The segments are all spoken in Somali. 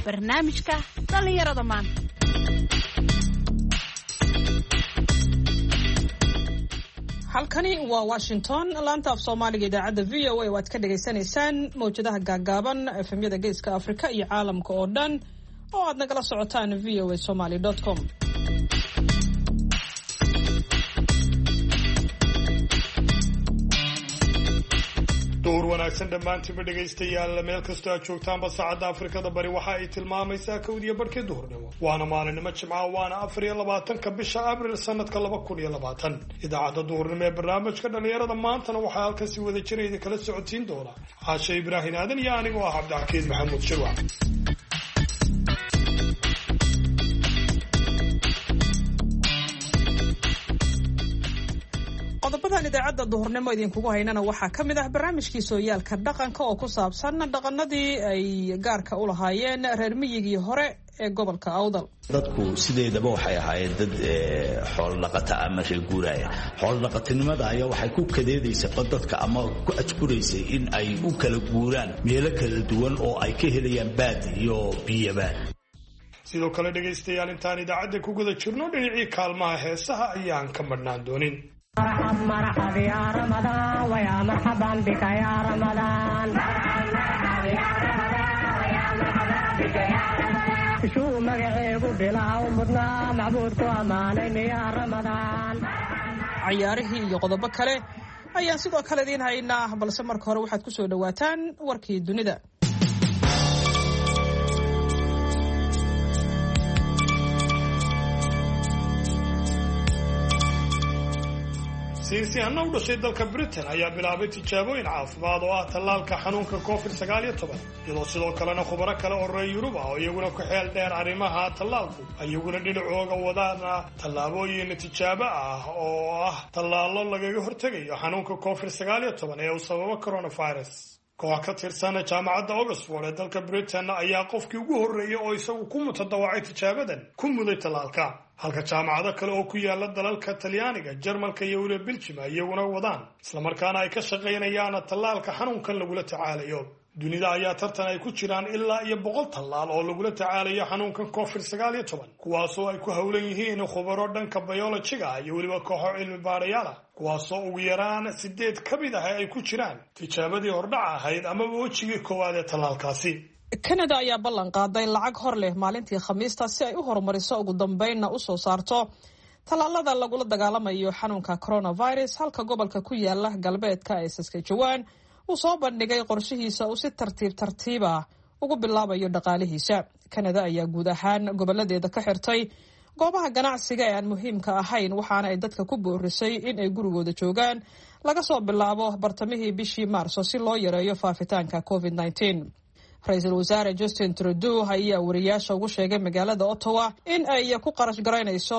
barnaamijka dhalinyarada maanta. halkani waa Washington, laanta af Soomaaliga idaacadda VOA waad ka dhageysanaysaan mowjadaha gaagaaban efemyada geeska Afrika iyo caalamka oo dhan oo aad nagala socotaan voasomali.com. door wanaagsan dhammaantiinba dhegaystayaal meel kastoo aad joogtaanba saacadda Afrikada bari waxa ay tilmaamaysaa 1:00 duhurnimo waana maalinimo Jimco waana 24 bisha Abriil sanadka 2020 idaacadda duhurnimo ee barnaamijka dhalinyarada maantana waxaa halkan si wada jir idin kala socotiin doona Caasha Ibraahin Aadan iyo anigoo ah Cabdixakiin Maxamuud Shirwac. qodobada idaacadda duhurnimo idinkugu haynana waxaa ka mid ah barnaamijkii sooyaalka dhaqanka oo ku saabsan dhaqanadii ay gaarka u lahaayeen reer miyigii hore ee gobolka Awdal. dadku sideedaba waxay ahaayeen dad xoolo dhaqata ama reer guuraaya xoolo dhaqatinimada ayaa waxay ku kadeedaysay dadka ama ku ajkureysay in ay u kala guuraan meelo kala duwan oo ay ka helayaan baad iyo biyaba. sidoo kale dhagaystayaal intaan idaacadda ku guda jirno dhinacii kaalmaha heesaha ayaan ka madhnaan doonin. مرحب يا رمضان ويا مرحبا بك يا رمضان شو مقعيب بلا ومضنا معبودك وامانين يا رمضان. ciyaarihii iyo qodobo kale ayaan sidoo kale idiin haynaa balse marka hore waxaad ku soo dhawaataan warkii dunida. siyaasiyahanna u dhashay dalka Britain ayaa bilaabay tijaabooyin caafimaad oo ah tallaalka xanuunka COVID-19 iyadoo sidoo kalena khubaro kale oo reer Yurub ah oo iyaguna ku xeel dheer arrimaha tallaalku ayaguna dhinacooga wadaan tallaabooyin tijaabo ah oo ah tallaalo lagaga hortagayo xanuunka COVID-19 ee uu sababo coronavirus. koox ka tirsan jaamacadda Oxford ee dalka Britain ayaa qofkii ugu horreeyay oo isagu ku mutadawacay tijaabadan ku muday tallaalka halka jaamacado kale oo ku yaala dalalka Talyaaniga, Jarmalka iyo weliba Belgium iyaguna wadaan isla markaana ay ka shaqaynayaan tallaalka xanuunkan lagula tacaalayo. dunida ayaa tartan ay ku jiraan ilaa iyo 100 tallaal oo lagula tacaalayo xanuunkan COVID-19 kuwaasoo ay ku hawlan yihiin khubaro dhanka biology-ga iyo weliba kooxo cilmi baarayaal ah kuwaasoo ugu yaraan 8 ka mid ah ay ku jiraan tijaabadii hordhac ahayd ama wejigii koowaad ee tallaalkaasi. Canada ayaa ballan qaaday lacag hor leh maalintii Khamiista si ay u horumariso ugu dambeynna u soo saarto tallaalada lagula dagaalamayo xanuunka coronavirus halka gobolka ku yaala galbeedka ee Saskatchewan uu soo bandhigay qorshihiisa uu si tartiib ah ugu bilaabayo dhaqaalihiisa. Canada ayaa guud ahaan goboladeeda ka xirtay goobaha ganacsiga ee aan muhiimka ahayn waxaana ay dadka ku boorisay in ay gurigooda joogaan laga soo bilaabo bartamihii bishii Maarso si loo yareeyo faafitaanka COVID-19. Ra'iisul Wasaare Justin Trudeau ayaa wariyaasha ugu sheegay magaalada Ottawa in ay ku qarash garaynayso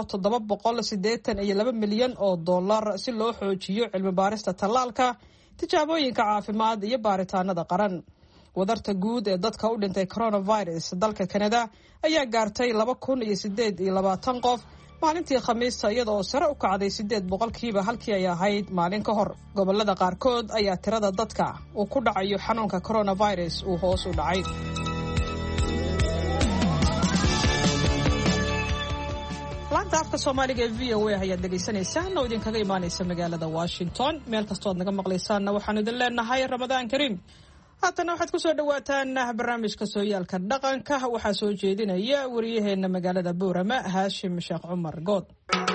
$782 milyan oo dollar si loo xoojiyo cilmi baarista tallaalka, tijaabooyinka caafimaad iyo baaritaanada qaran. wadarta guud ee dadka u dhintay coronavirus dalka Canada ayaa gaartay 2,820 qof maalintii Khamiista iyadoo sare u kacday 8% halkii ay ahayd maalin ka hor. gobolada qaarkood ayaa tirada dadka uu ku dhacayo xanuunka coronavirus uu hoos u dhacay. laanta afka Soomaaliga ee VOA ayaad dhageysanaysaan oo idinkaga imaanaysa magaalada Washington. meel kastoo aad naga maqlaysaan waxaan idin leenahay Ramadaan Kariim. haddana waxaad ku soo dhawaataan barnaamijka sooyaalka dhaqanka waxaa soo jeedinaya wariyaheena magaalada Boorama Haashim Sheekh Cumar Good.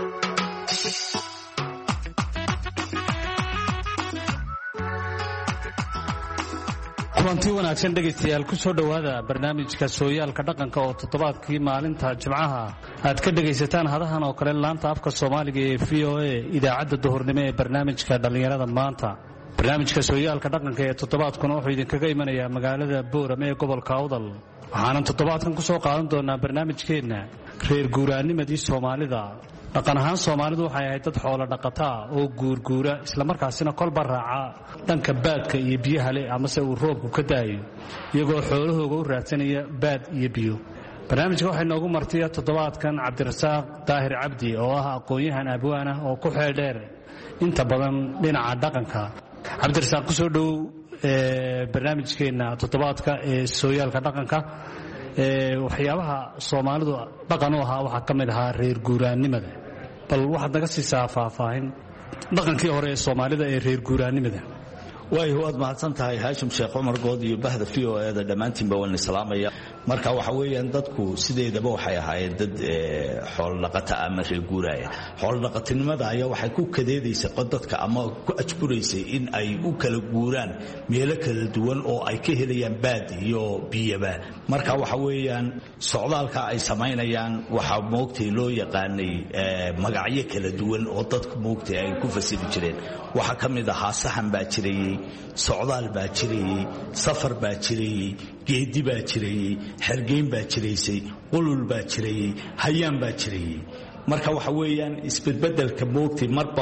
kulanti wanaagsan dhegaystayaal ku soo dhowaada barnaamijka sooyaalka dhaqanka oo toddobaadkii maalinta Jimcaha aad ka dhagaysataan hadahan oo kale laanta afka Soomaaliga ee VOA idaacadda duhurnimo ee barnaamijka dhalinyarada maanta. barnaamijka sooyaalka dhaqanka ee toddobaadkuna wuxuu idinkaga imanayaa magaalada Boorama ee gobolka Awdal waxaanan toddobaadkan ku soo qaadan doonaa barnaamijkeenna reer guuraanimadii Soomaalida. dhaqan ahaan Soomaalidu waxay ahayd dad xoolo dhaqata oo guurguura isla markaasina kolba raaca dhanka baadka iyo biyaha leh ama se uu roobku ka daayo iyagoo xoolahooga u raadsanaya baad iyo biyo. barnaamijka waxay noogu martiya toddobaadkan Cabdirasaaq Daahir Cabdi oo ah aqoon-yahan abwaan ah oo ku xeel dheer inta badan dhinaca dhaqanka. Cabdirasaaq ku soo dhow barnaamijkeena toddobaadka ee sooyaalka dhaqanka waxyaabaha Soomaalidu dhaqan u ahaa waxa kamid ahaa reer guuraanimada bal waxaad naga siisaa faahfaahin dhaqankii hore ee Soomaalida ee reer guuraanimada way waad mahadsan tahay Haashim Sheekh Umar Good iyo bahda VOA-da dhamaantiinba waan salaamaya marka waxa weeyaan dadku sideedaba waxay ahaayeen dad xoolo dhaqata ama reer guuraaya xoolo dhaqatinimada ayaa waxay ku kadeedaysay dadka ama ku ajburaysay in ay u kala guuraan meelo kala duwan oo ay ka helayaan baad iyo biyaba marka waxa weeyaan socdaalka ay sameynayaan waxa moogtay loo yaqaanay magacyo kala duwan oo dadku moogtay ay ku fasiri jireen waxa kamid ahaa saxan baa jiray socdaal baa jiray safar baa jiray geedi baa jiray xergeyn baa jiraysay qulul baa jiray hayaan baa jiray marka waxa weeyaan isbedbedelka moogtay marba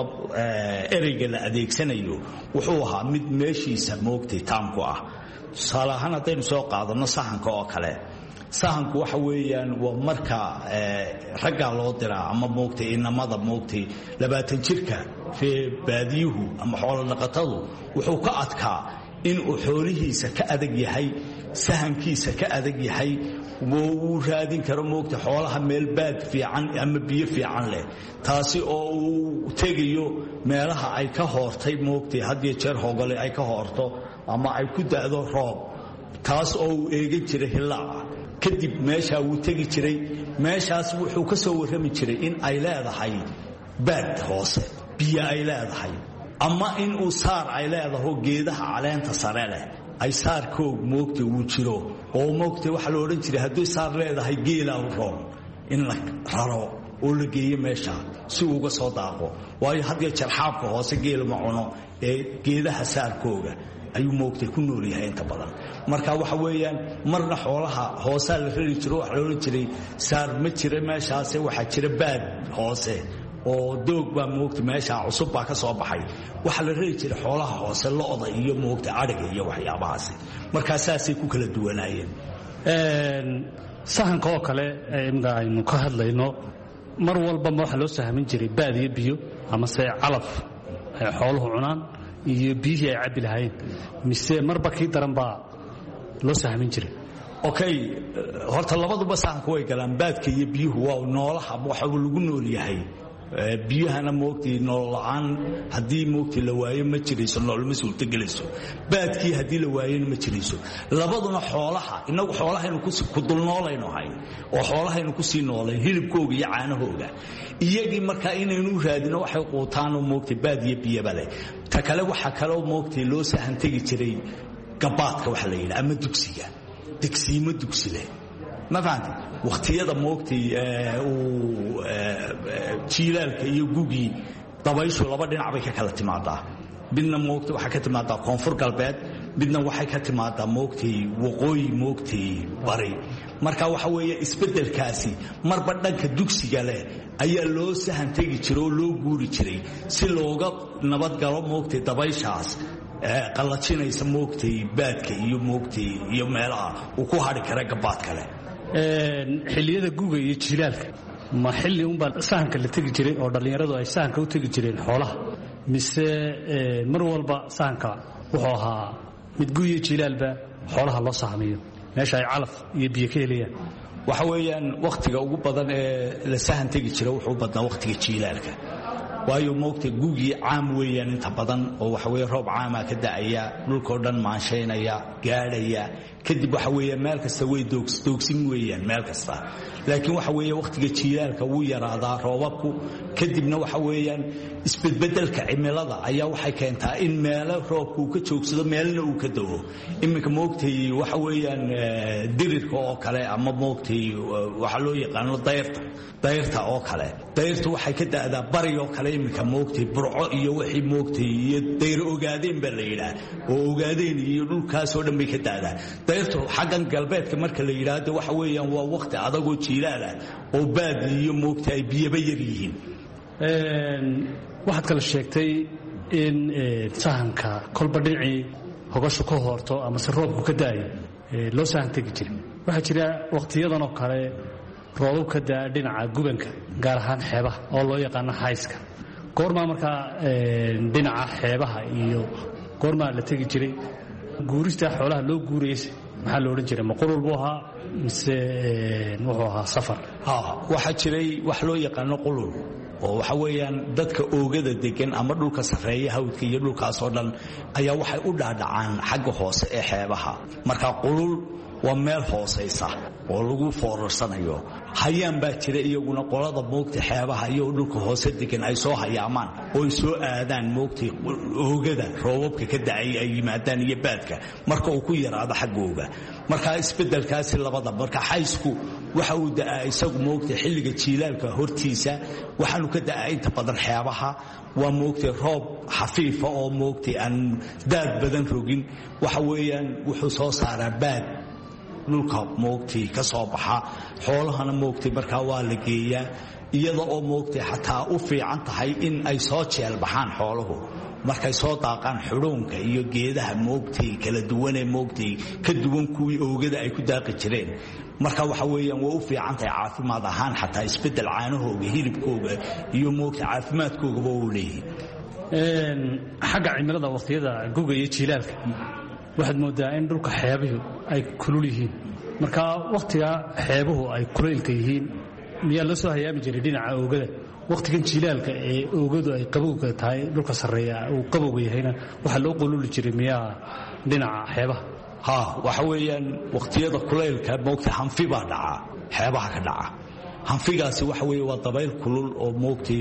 ereyga la adeegsanayo wuxuu ahaa mid meeshiisa moogtay taamku ah salahan hadaynu soo qaadano sahanka oo kale sahanku waxa weeyaan waa marka ragga loo diraa ama moogtay inamada moogtay 20 jirka baadiyuhu ama xoolo dhaqatadu wuxuu ka adkaa in uu xoolihiisa ka adag yahay sahankiisa ka adag yahay uu raadin karo moogtay xoolaha meel baad fiican ama biyo fiican leh taasi oo uu tegayo meelaha ay ka hoortay moogtay hadii jeer hogole ay ka hoorto ama ay ku daado roob taas oo uu eegin jiray hilaa kadib meesha uu tagi jiray meeshaas wuxuu ka soo warrami jiray in ay leedahay baad hoose biyo ay leedahay ama in uu saar ay leedahay geedaha caleenta sare leh ay saarkoog moogtay uu jiro oo moogtay waxa la oran jiray haddii saar leedahay geela u roon in la raro oo la geeyo meesha si uu uga soo daaqo waayo hadii jarxaabka hoose geela ma cuno ee geedaha saarkooga ayuu moogtay ku nool yahay inta badan marka waxa weeyaan marna xoolaha hoose la rari jiro waxa la oran jiray saar ma jira meeshaas waxa jira baad hoose oo doog baa moogtay meesha cusub baa ka soo baxay waxa la rari jiray xoolaha hoose looda iyo moogtay ariga iyo waxyaabahaas marka saasay ku kala duwanaayeen sahanka oo kale imda aynu ka hadlayno mar walba waxa loo sahmin jiray baad iyo biyo ama se calaf ay xooluhu cunaan iyo biyihii ay cabbi lahayn mise marba kii daran baa loo sahmin jiray okay horta labaduba sahanka way galaan baadka iyo biyuhu waa noolaha waxa lagu nool yahay biyahana moogtay nool la'aan hadii moogtay la waayo ma jirayso nool ma suurta galayso baadkii hadii la waayeen ma jirayso labaduna xoolaha inagu xoolahaynu ku dul noolayno hay oo xoolahaynu ku sii noolay hilibkooga iyo caanahooga iyagii marka inaynu raadino waxay qootaan oo moogtay baad iyo biyaba leh ta kale waxa kale oo moogtay loo sahan tagi jiray gabaadka waxa la yiraahdo ama dugsiga dugsiimo dugsi leh ma fahanti waqtiyada moogtay uu jiilaalka iyo gugi dabayshu laba dhinac bay ka kala timaadaa midna moogtay waxa ka timaadaa koonfur galbeed midna waxay ka timaadaa moogtay waqooyi moogtay bari marka waxa weeye isbedelkaasi marba dhanka dugsiga leh ayaa loo sahan tagi jiray oo loo guuri jiray si looga nabad galo moogtay dabayshaas qalajinaysa moogtay baadka iyo moogtay iyo meelaha uu ku hari kara gabaad kale xilliyada guga iyo jilaalka ma xilli un baa sahanka la tegi jiray oo dhalinyaradu ay sahanka u tegi jireen xoolaha mise mar walba sahanka wuxuu ahaa mid guga iyo jilaalba xoolaha loo sahamiyo meesha ay calaf iyo biyo ka helayaan waxa weeyaan waqtiga ugu badan ee la sahan tegi jiray wuxuu badnaa waqtiga jilaalka waayo moogtay gugi caam weeyaan inta badan oo waxa weeye roob caama ka da'aya dhulkoo dhan maanshaynaya gaadhaya kadib waxa weeye meel kasta way doogsin weeyaan meel kasta laakiin waxa weeye waqtiga jilaalka uu yaraadaa roobabku kadibna waxa weeyaan isbedbedelka cimilada ayaa waxay keentaa in meel roobku ka joogsado meelna uu ka dawo iminka moogtay waxa weeyaan dirirka oo kale ama moogtay waxa loo yaqaan dayrta oo kale dayrtu waxay ka da'daa bari oo kale iminka moogtay burco iyo wixii moogtay iyo dayr ogaadeen baa la yiraahdaa oo ogaadeen iyo dhulkaas oo dhan bay ka da'daa dayrtu xaggan galbeedka marka la yiraahdo waxa weeyaan waa waqti adag oo jiilaal ah oo baad iyo moogtay ay biyaba yar yihiin waxaad kala sheegtay in sahanka kolba dhinacii hogashu ka hoorto ama se roobku ka da'ayo loo sahan tegi jiray waxaa jira waqtiyadan oo kale roobab ka da'a dhinaca gubanka gaar ahaan xeebaha oo loo yaqaano hayska goormaa markaa dhinaca xeebaha iyo goormaa la tegi jiray guurista xoolaha loo guurayay maxaa la odhan jiray maqulul buu ahaa mise wuxuu ahaa safar waxaa jiray wax loo yaqaano qulul oo waxa weeyaan dadka oogada degan ama dhulka sarreeya hawdka iyo dhulkaasoo dhan ayaa waxay u dhaadhacaan xagga hoose ee xeebaha marka qulul waa meel hoosaysa oo lagu foorarsanayo hayaan baa jira iyaguna qolada moogta xeebaha iyo dhulka hoose degan ay soo hayaamaan oo ay soo aadaan moogtay oogada roobabka ka dacay ay yimaadaan iyo baadka marka uu ku yaraado xaggooga marka isbedelkaasi labada marka xaysku waxa uu da'aa isagu moogtay xilliga jiilaalka hortiisa waxaanu ka da'aa inta badan xeebaha waa moogtay roob xafiifa oo moogtay aan daad badan rogin waxa weeyaan wuxuu soo saaraa baad dhulka moogtay ka soo baxa xoolahana moogtay markaa waa la geeyaa iyada oo moogtay xataa u fiican tahay in ay soo jeel baxaan xooluhu markay soo daaqaan xudhoonka iyo geedaha moogtay kala duwanee moogtay ka duwan kuwii oogada ay ku daaqi jireen marka waxa weeyaan waa u fiican tahay caafimaad ahaan xataa isbeddel caanahooga hilibkooga iyo moogtay caafimaadkoogaba uu leeyahay xagga cimilada waqtiyada guga iyo jiilaalka waxaad moodaa in dhulka xeebuhu ay kulul yihiin marka wakhtiga xeebuhu ay kulaylka yihiin miyaa la soo hayaami jiray dhinaca oogada wakhtigan jilaalka ee oogadu ay qabowga tahay dhulka sarreeya uu qabowga yahayna waxaa loo qululi jiray miyaa dhinaca xeebaha waxa weeyaan wakhtiyada kulaylka moogtay hanfi baa dhaca xeebaha ka dhaca hanfigaasi waxa weeye waa dabayl kulul oo moogtay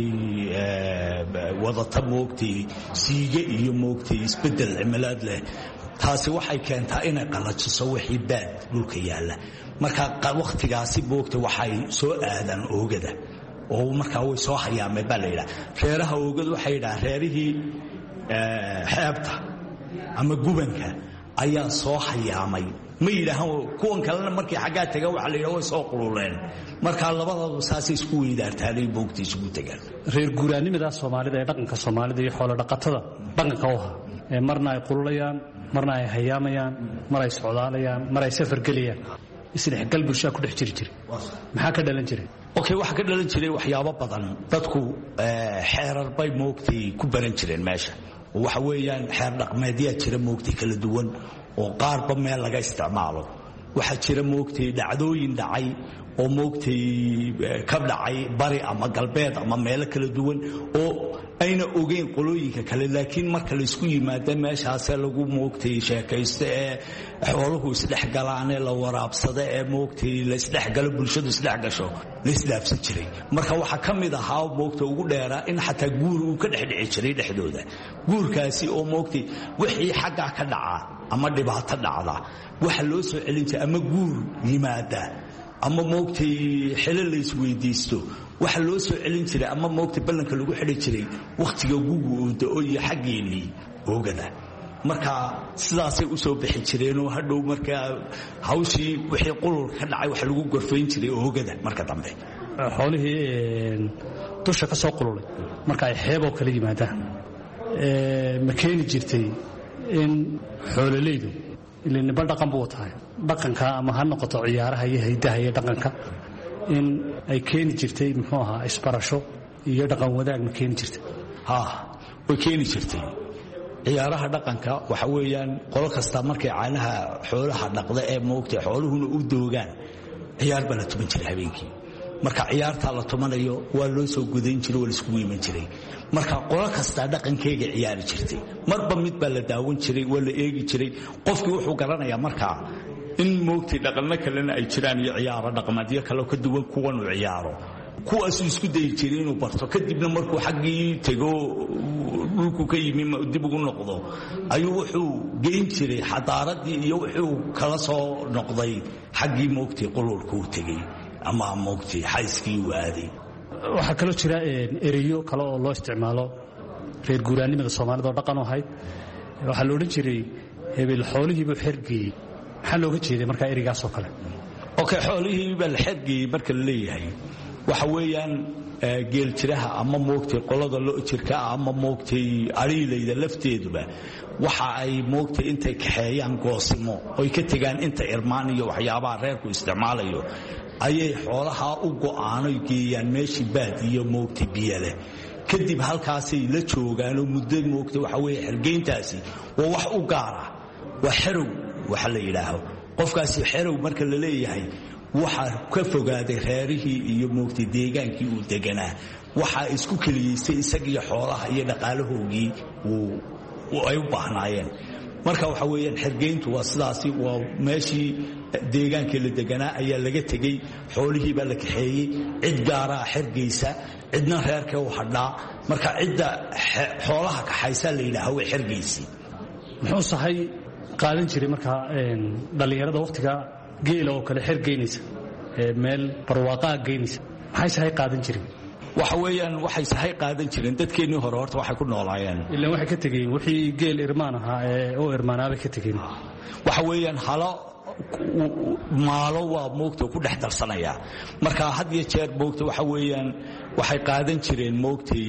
wadata moogtay siiga iyo moogtay isbeddel cimilaad leh taasi waxay keentaa inay qallajiso wixii baad dhulka yaalla marka wakhtigaasi moogtay waxay soo aadaan oogada oo markaa way soo hayaameen baa la yidhaha reeraha oogadu waxay yidhaha reerihii xeebta ama gubanka ayaa soo hayaamay ma yidhaahaan kuwan kalena markii xaggaa tagaan waxa la yidhaha way soo qululeen markaa labadoodu saasay isku weydaartaanay moogtay isugu tagaan reer guuraanimada soomaalida ee dhaqanka soomaalida iyo xoolo dhaqatada dhaqanka u ahaa marna ay qululayaan marna ay hayaamayaan mar ay socdaalayaan mar ay safar gelayaan isdhexgal bulshaa ku dhex jiri jiray maxaa ka dhalan jiray waxaa ka dhalan jiray waxyaabo badan dadku xeerar bay moogtay ku baran jireen meesha waxa weeyaan xeer dhaqmeedyaa jira moogtay kala duwan oo qaarba meel laga isticmaalo waxaa jira moogtay dhacdooyin dhacay oo moogtay ka dhacay bari ama galbeed ama meelo kala duwan oo ayna ogeyn qolooyinka kale laakiin marka la isku yimaado meeshaasee lagu moogtay sheekaysto ee xooluhu isdhexgalaanee la waraabsado ee moogtay la isdhexgalo bulshadu isdhexgasho la isdhaafsan jiray marka waxaa ka mid ahaa moogtay ugu dheeraa in xataa guur uu ka dhexdhici jiray dhexdooda guurkaasi oo moogtay wixii xaggaa ka dhaca ama dhibaato dhacda waxa loo soo celin jiray ama guur yimaada ama moogtay xilo la isweydiisto waxa loo soo celin jiray ama moogtay ballanka lagu xidhi jiray wakhtiga gugu uu da'o iyo xaggeennii oogada marka sidaasay u soo bixi jireenoo hadhow markaa hawshii wixii qulul ka dhacay wax lagu gorfayn jiray oogada marka dambe xoolihii dusha ka soo qululay marka ay xeeboo kala yimaadaan ma keeni jirtay in xoololaydu ilaniba dhaqan buu tahay dhaqanka ama ha noqoto ciyaaraha iyo haydaha iyo dhaqanka in ay keeni jirtay muxuu ahaa isbarasho iyo dhaqan wadaag ma keeni jirtay way keeni jirtay ciyaaraha dhaqanka waxa weeyaan qolo kasta markay caanaha xoolaha dhaqda ee moogtay xooluhuna u doogaan ciyaar baa la tuman jiray habeenkii marka ciyaartaa la tumanayo waa loo soo gudayn jiray waa la iskugu iman jiray marka qolo kastaa dhaqankeyga ciyaari jirtay marba mid baa la daawan jiray waa la eegi jiray qofkii wuxuu garanayaa markaa in moogtay dhaqanno kalena ay jiraan iyo ciyaaro dhaqameedyo kale ka duwan kuwan uu ciyaaro kuwaasuu isku dayi jiray inuu barto kadibna markuu xaggii tego dhulku ka yimi dib ugu noqdo ayuu wuxuu geyn jiray xadaaradii iyo wuxuu kala soo noqday xaggii moogtay qululka uu tegey ama moogtay xayskii uu aaday waxaa kaloo jira ereyo kale oo loo isticmaalo reer guuraanimada soomaalida oo dhaqan u ahayd waxaa la odhan jiray hebel xoolihiibuu xergeeyey maxaa looga jeeday markaa ereygaasoo kale xoolihiibaa la xergeeyey marka la leeyahay waxa weeyaan geeljiraha ama moogtay qolada lo-jirka ama moogtay ariilayda lafteeduba waxa ay moogtay intay kaxeeyaan goosimo oy ka tegaan inta irmaan iyo waxyaabaha reerku isticmaalayo ayay xoolahaa u go'aanoy geeyaan meeshii baad iyo moogtay biyaleh kadib halkaasay la joogaanoo muddo moogtay waxa weeye xergeyntaasi waa wax u gaara waa xerow waxa la yidhaaho qofkaasi xerow marka la leeyahay waxa ka fogaaday reerihii iyo moogtay deegaankii uu deganaa waxa isku kaliyeysay isagiyo xoolaha iyo dhaqaalahoogii ay u baahnaayeen marka waxa weeyaan xergeyntu waa sidaasi waa meeshii deegaankii la deganaa ayaa laga tegey xoolihii baa la kaxeeyey cid gaaraa xergeysa cidna reerkee u hadhaa marka cidda xoolaha kaxaysaa la yidhaaha way xergeysay muxuu sahay qaadan jiray markaa dhallinyarada wakhtiga geela oo kale xergeynaysa meel barwaaqaa geynaysa maxay sahay qaadan jiray waxa weeyaan waxay sahay qaadan jireen dadkeennii hore horta waxay ku noolaayeen ilaa waxay ka tegeen wixii geel irmaan ahaa oo irmaanaabay ka tegeen waxa weeyaan halo maalo waa moogta ku dhex darsanaya marka had iyo jeer moogta waxa weeyaan waxay qaadan jireen moogtay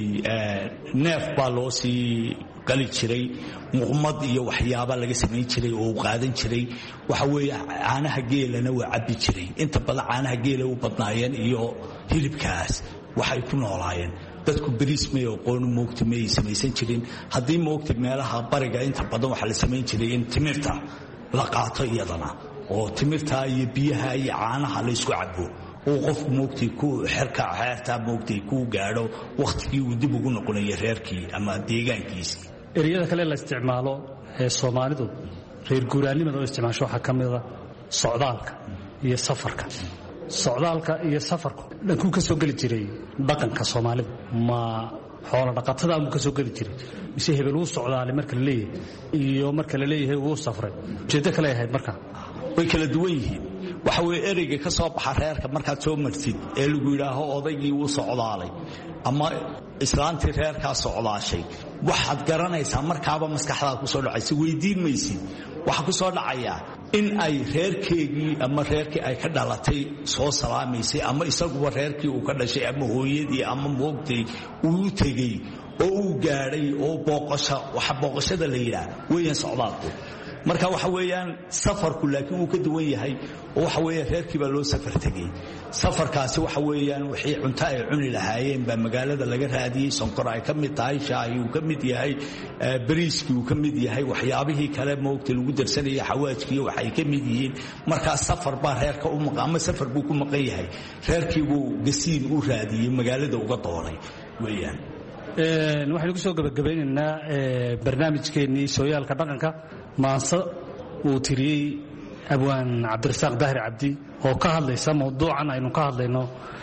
neef baa loo sii gali jiray muqmad iyo waxyaaba laga samayn jiray oo qaadan jiray waxa weeye caanaha geelana waa cabbi jiray inta badan caanaha geela u badnaayeen iyo hilibkaas waxay ku noolaayeen dadku bariis may aqoon moogta may samaysan jirin haddii moogta meelaha bariga inta badan waxaa la samayn jiray in timirta la qaato iyadana oo timirta iyo biyaha iyo caanaha la isku cabo oo qofku moogtay ku xeertaa moogtay ku gaadho wakhtigii uu dib ugu noqonayo reerkii ama deegaankiisii ereyada kale la isticmaalo ee Soomaalidu reer guuraanimada oo isticmaasho waxa kamida socdaalka iyo safarka socdaalka iyo safarku dhankuu ka soo gali jiray dhaqanka Soomaalida ma xoolo dhaqatada uu ka soo gali jiray mise hebel uu socdaalay marka la leeyahay iyo marka la leeyahay uu safray jeedo kale yahay marka way kala duwan yihiin waxa weeye ereyga ka soo baxa reerka markaad soo martid ee lagu yidhaaho odaygii uu socdaalay ama islaantii reerkaa socdaashay waxaad garanaysaa markaaba maskaxdaada ku soo dhacaysa weydiin maysid waxa ku soo dhacaya in ay reerkeegii ama reerkii ay ka dhalatay soo salaamaysay ama isaguba reerkii uu ka dhashay ama hooyadii ama moogtay uu tegey oo uu gaadhay oo waxa booqashada la yidhaah weeyaan socdaalku marka waxa weeyaan safarku laakiin uu ka duwan yahay oo waxa weeyaan reerkii baa loo safar tegey safarkaasi waxa weeyaan wixii cunto ay cuni lahaayeen baa magaalada laga raadiyey sonkor ay ka mid tahay shaahi uu ka mid yahay bariiskii uu ka mid yahay waxyaabihii kale moogta lagu darsanayay xawaajkii waxay ka mid yihiin markaa safar baa reerka u maqan ama safar buu ku maqan yahay reerkii buu gasiin u raadiyey magaalada uga doonay weeyaan waxaynu ku soo gabagabeynaynaa barnaamijkeennii sooyaalka dhaqanka maanse uu tiriyey abwaan cabdirasaaq daahir cabdi oo ka hadlaysa mawduucan aynu ka hadlayno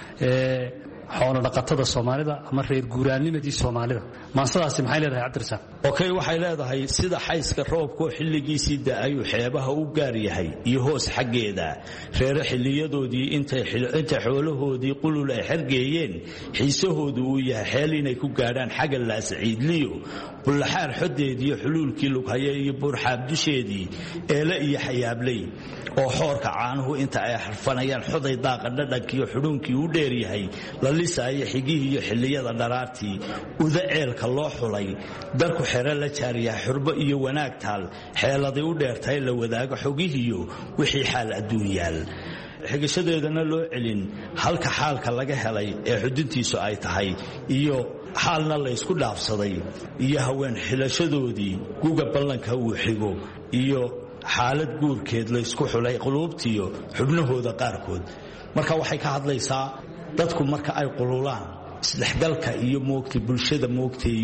xoolo dhaqatada Soomaalida ama reer guuraanimadii Soomaalida maansadaasi maxay leedahay cabdirasaaq okay waxay leedahay sida xayska roobka xilligiisii da'ay xeebaha u gaar yahay iyo hoos xageeda reer xilliyadoodii inta xoolahoodii qulul ay xirgeeyeen xiisahoodu uu yahay xeel inay ku gaadhaan xaga la saciidliyo bulaxaar xodeedii xuluulkii lughaye iyo burxaab dusheedii eela iyo xayaabley oo xoorka caanuhu inta ay xarfanayaan xoday daaqa dhadhankiiyo xudhuunkii u dheer yahay la lisaayo xigihii iyo xilliyada dharaartii uda ceelka loo xulay darku xero la jaariyaa xurbo iyo wanaag taal xeeladay u dheertahay la wadaago xogihiyo wixii xaal adduun yaal xigashadeedana loo celin halka xaalka laga helay ee xuduntiisu ay tahay iyo xaalna la isku dhaafsaday iyo haween xilashadoodii guga ballanka uu xigo iyo xaalad guurkeed la isku xulay quluubtiyo xubnahooda qaarkood marka waxay ka hadlaysaa dadku marka ay qululaan isdhexgalka iyo moogtay bulshada moogtay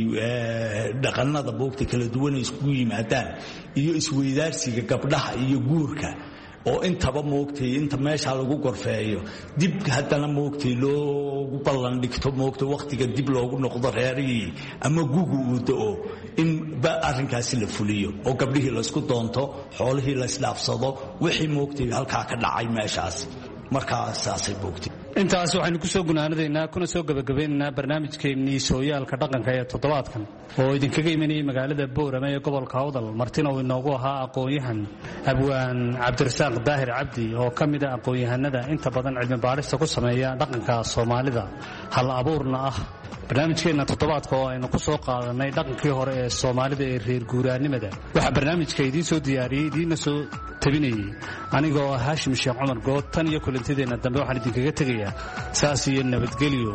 dhaqanada moogtay kala duwan isku yimaadaan iyo isweydaarsiga gabdhaha iyo guurka oo intaba moogtay inta meesha lagu gorfeeyo dib haddana moogtay loogu ballan dhigto moogtay waqtiga dib loogu noqdo reerihii ama gugu uu da'o in ba arrinkaasi la fuliyo oo gabdhihii la isku doonto xoolihii la isdhaafsado wixii moogtay halkaa ka dhacay meeshaas markaasaasay moogtay intaas waxaynu ku soo gunaanadaynaa kuna soo gabagabeynaynaa barnaamijkeennii sooyaalka dhaqanka ee toddobaadkan oo idinkaga imanayay magaalada Boorama ee gobolka Awdal martina uu inoogu ahaa aqoon-yahan abwaan cabdirasaaq daahir cabdi oo ka mid ah aqoon-yahanada inta badan cilmi baarista ku sameeya dhaqanka Soomaalida hal abuurna ah barnaamijkeena toddobaadka oo aynu ku soo qaadanay dhaqankii hore ee Soomaalida ee reer guuraanimada waxa barnaamijka idin soo diyaariyay idin soo tabinayay anigoo Haashim Sheekh Cumar Good tan iyo kulantideena dambe waxaan idinkaga tagayaa saas iyo nabadgelyo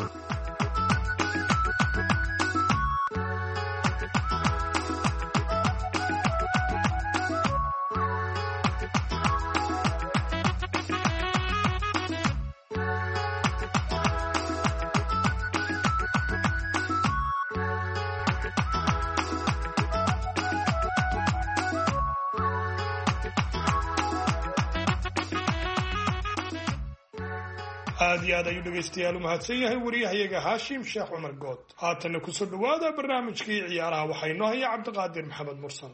aad iyo aad ayuu dhegaystayaal u mahadsan yahay wariyahayaga haashim sheekh cumar good. haatanna kusoo dhawaada barnaamijkii ciyaaraha waxaa inoo haya cabdiqaadir maxamed mursal.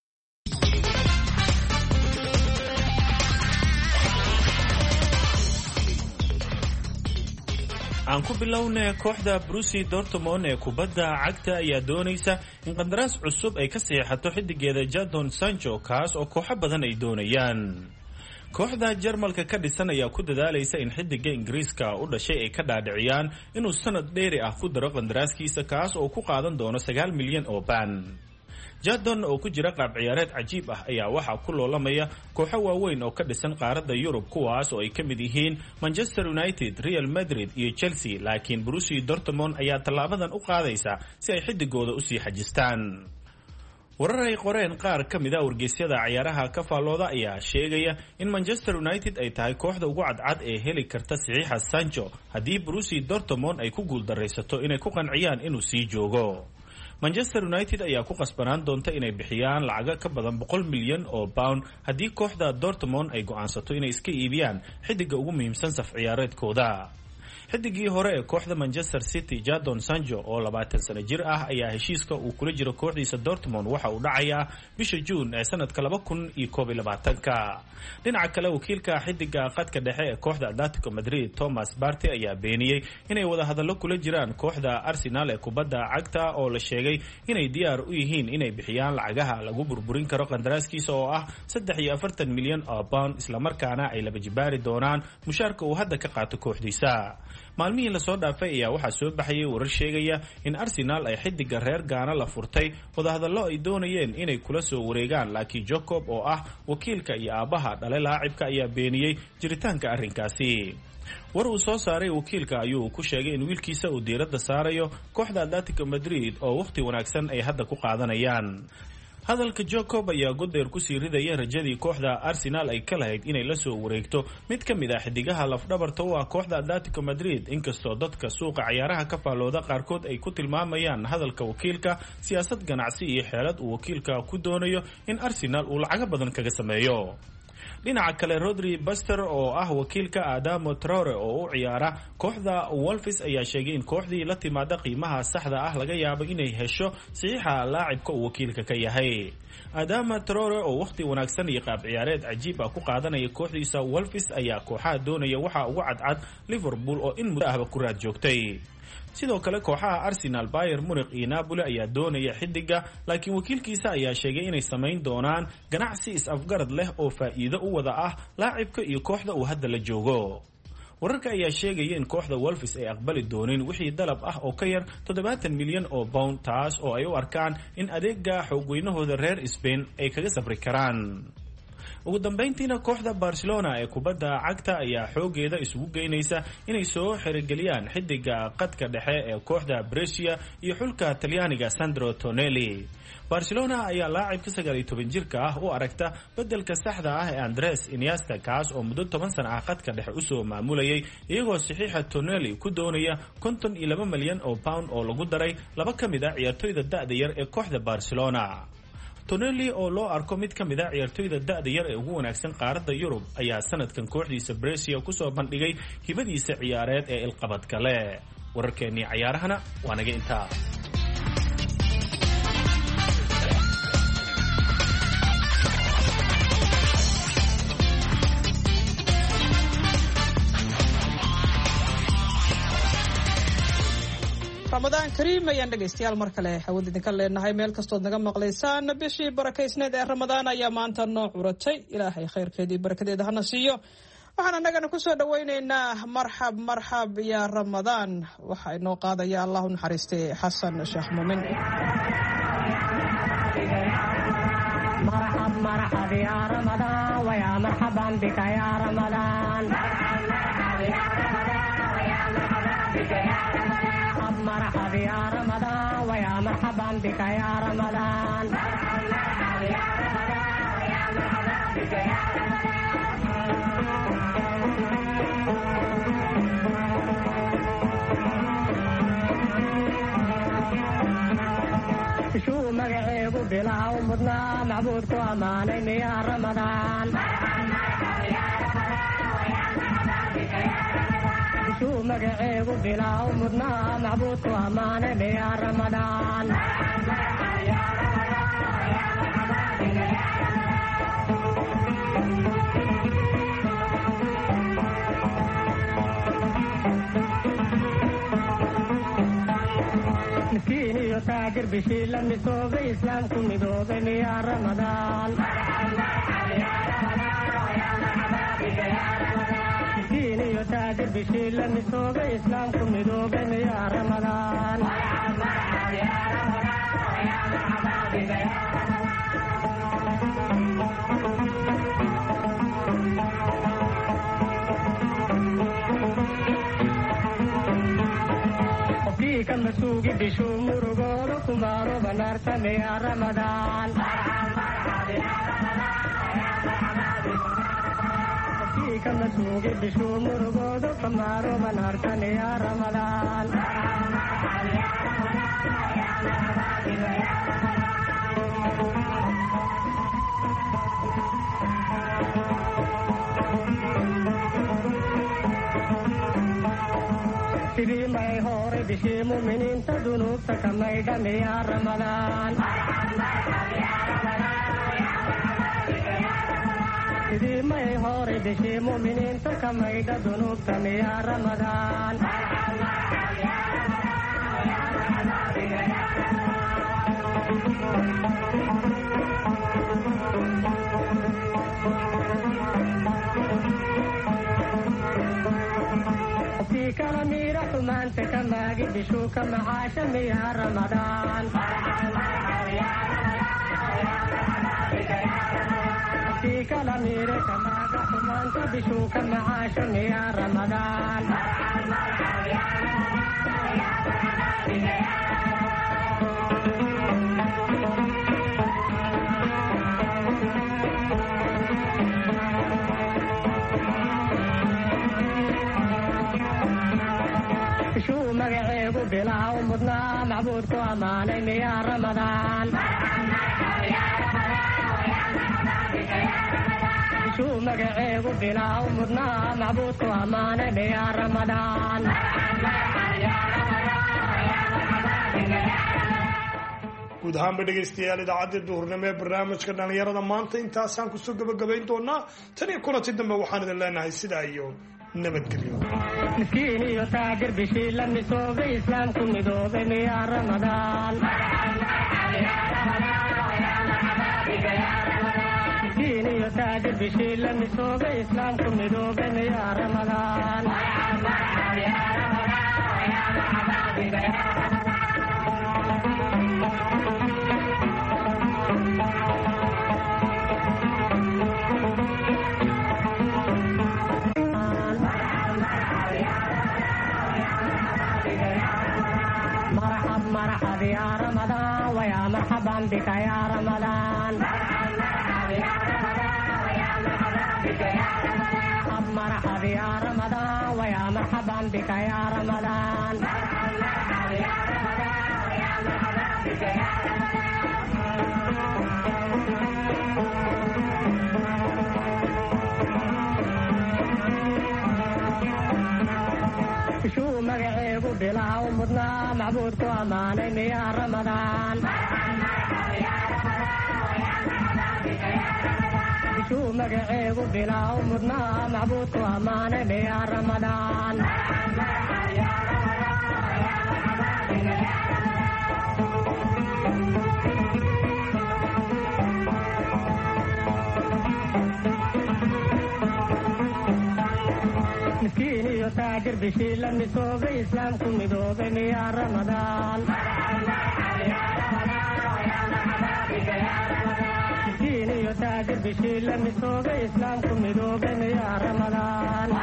aan ku bilownay kooxda Borussia Dortmund ee kubadda cagta ayaa doonaysa in qandaraas cusub ay ka saxiixato xidigeeda Jadon Sancho kaas oo kooxo badan ay doonayaan. kooxda Jarmalka ka dhisan ayaa ku dadaalaysa in xidiga Ingiriiska u dhashay ay ka dhaadhiciyaan inuu sanad dheeri ah ku daro qandaraaskiisa kaas oo ku qaadan doono 9 milyan oo baan. Jadon oo ku jira qaab ciyaareed cajiib ah ayaa waxaa ku loolamaya kooxo waaweyn oo ka dhisan qaaradda Yurub kuwaas oo ay ka mid yihiin Manchester United, Real Madrid iyo Chelsea, laakiin Borussia Dortmund ayaa tallaabadan u qaadaysa si ay xidigooda u sii xajistaan. warar ay qoreen qaar ka mid ah wargeysyada ciyaaraha ka faallooda ayaa sheegaya in Manchester United ay tahay kooxda ugu cadcad ee heli karta saxiixa Sancho haddii Borussia Dortmund ay ku guuldareysato inay ku qanciyaan inuu sii joogo. Manchester United ayaa ku qasbanaan doonta inay bixiyaan lacaga ka badan 100 milyan oo pound haddii kooxda Dortmund ay go'aansato inay iska iibiyaan xidiga ugu muhiimsan saf ciyaareedkooda. xidigii hore ee kooxda Manchester City Jadon Sancho oo 20 sano jir ah ayaa heshiiska uu kula jiro kooxdiisa Dortmund waxa uu dhacayaa bisha June ee sanadka 2021. dhinaca kale wakiilka xidiga qadka dhexe ee kooxda Atletico Madrid Thomas Partey ayaa beeniyay inay wada hadallo kula jiraan kooxda Arsenal ee kubadda cagta oo la sheegay inay diyaar u yihiin inay bixiyaan lacagaha lagu burburin karo qandaraaskiisa oo ah 43 milyan oo pound isla markaana ay laba jibaari doonaan mushaarka uu hadda ka qaato kooxdiisa. maalmihii la soo dhaafay ayaa waxaa soo baxayay warar sheegaya in Arsenal ay xidiga reer Gaana la furtay wadahadallo ay doonayeen inay kula soo wareegaan, laakiin Jacob oo ah wakiilka iyo aabaha dhalay laacibka ayaa beeniyay jiritaanka arrinkaasi. war uu soo saaray wakiilka ayuu ku sheegay in wiilkiisa uu diiradda saarayo kooxda Atletico Madrid oo waqti wanaagsan ay hadda ku qaadanayaan. hadalka Jacob ayaa godeer ku sii ridaya rajadii kooxda Arsenal ay ka lahayd inay la soo wareegto mid ka mid ah xidigaha lafdhabarta u ah kooxda Atletico Madrid, inkastoo dadka suuqa ciyaaraha ka faallooda qaarkood ay ku tilmaamayaan hadalka wakiilka siyaasad ganacsi iyo xeelad uu wakiilka ku doonayo in Arsenal uu lacag badan kaga sameeyo. dhinaca kale Rodri Buster oo ah wakiilka Adamo Traore oo u ciyaara kooxda Wolves ayaa sheegay in kooxdii la timaada qiimaha saxda ah laga yaabo inay hesho saxiixa laacibka uu wakiilka ka yahay. Adamo Traore oo waqti wanaagsan iyo qaab ciyaareed cajiib ah ku qaadanaya kooxdiisa Wolves ayaa kooxaha doonaya waxa ugu cadcad Liverpool oo in muddo ahba ku raad joogtay. sidoo kale kooxaha Arsenal, Bayern Munich iyo Napoli ayaa doonaya xidiga, laakiin wakiilkiisa ayaa sheegay inay samayn doonaan ganacsi is-afgarad leh oo faa'iido u wada ah laacibka iyo kooxda uu hadda la joogo. wararka ayaa sheegaya in kooxda Wolves ay aqbali doonin wixii dalab ah oo ka yar 70 milyan oo pound, taas oo ay u arkaan in adeega xoogweynahooda reer Spain ay kaga sabri karaan. ugu dambeyntiina kooxda Barcelona ee kubadda cagta ayaa xoogeeda isugu geynaysa inay soo xirigeliyaan xidiga qadka dhexe ee kooxda Brescia iyo xulka Talyaaniga Sandro Tonelli. Barcelona ayaa laacibka 19 jirka ah u aragta bedelka saxda ah ee Andres Iniesta kaas oo muddo 10 sano ah qadka dhexe u soo maamulayay, iyagoo saxiixa Tonelli ku doonaya 52 milyan oo pound oo lagu daray laba ka mid ah ciyaartoyda da'da yar ee kooxda Barcelona. Tonelli oo loo arko mid ka mid ah ciyaartoyda da'da yar ee ugu wanaagsan qaaradda Yurub ayaa sanadkan kooxdiisa Brescia ku soo bandhigay hibadiisa ciyaareed ee ilqabadka leh. wararkeennii ciyaarahana waa naga intaa. ramadaan kariim ayaan dhegaystayaal mar kale hawada idinka leenahay meel kastood naga maqlaysaan. bishii barakaysneed ee ramadaan ayaa maanta noo curatay. ilaahay khayrkeedii barakadeeda hana siiyo. waxaan annagana ku soo dhawaynaynaa marxab marxab ya ramadaan. waxaa inoo qaadaya allahu naxariistay xasan sheekh muumin. مرحب مرحب يا رمضان ويا مرحبا بك يا رمضان. مرحب يا رمضان ويا مرحبا بك يا رمضان. شو مقعيب بلا ومضنا معبودك وامانين يا رمضان. bishuu magaceegu bilaaw mudnaa macbuudku ammaanay miyaa ramadaan miskiin iyo taajir bishii la misoobay islaamku midoobay miyaa ramadaan miskiin iyo taajir bishii la misoobay islaamku midoobay miyaa ramadaan qofkii ka masuugi bishuu murugooda kumaaro banaarta miyaa ramadaan qofkii ka masuugi bishuu murugooda kumaaro banaarta miyaa ramadaan sidii may horay bishii muminiinta dunuubta ka maydha miyaa ramadaan sidii may horay bishii muminiinta ka maydha dunuubta miyaa ramadaan qofkii kala miira xumaanta ka maagi bishuu ka macaasha miyaa ramadaan qofkii kala miira ka maaga xumaanta bishuu ka macaasha miyaa ramadaan bishuu magaceegu bilaaw mudnaa macbuudku ammaanay miyaa ramadaan bishuu magaceegu bilaaw mudnaa macbuudku ammaanay miyaa ramadaan guud ahaanba dhegaystayaal idaacadda duhurnimo ee barnaamijka dhallinyarada maanta intaasaan kusoo gabagabayn doonaa tan iyo kulanti dambe waxaan idin leenahay sidaa iyo nabadgelyo miskiin iyo taajir bishii la misoobay islaamku midoobay miyaa ramadaan miskiin iyo taajir bishii la misoobay islaamku midoobay miyaa ramadaan مرحب يا رمضان ويا مرحبا بك يا رمضان مرحب يا رمضان ويا مرحبا بك يا رمضان bishuu magaceegu bilaaw mudnaa macbuudku ammaanay miyaa ramadaan bishuu magaceegu bilaaw mudnaa macbuudku ammaanay miyaa ramadaan miskiin iyo taajir bishii la misoobay islaamku midoobay miyaa ramadaan miskiin iyo taajir bishii la misoobay islaamku midoobay miyaa ramadaan